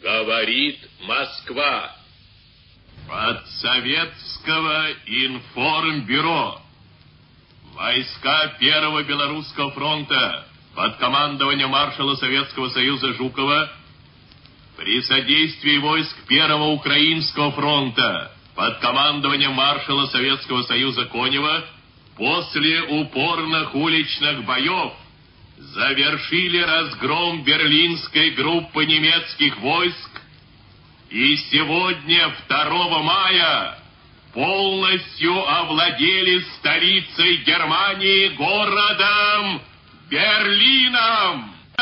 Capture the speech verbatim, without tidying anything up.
Говорит Москва. От Советского информбюро. Войска Первого Белорусского фронта под командованием маршала Советского Союза Жукова при содействии войск Первого Украинского фронта под командованием маршала Советского Союза Конева после упорных уличных боев завершили разгром берлинской группы немецких войск и сегодня, второго мая, полностью овладели столицей Германии, городом Берлином.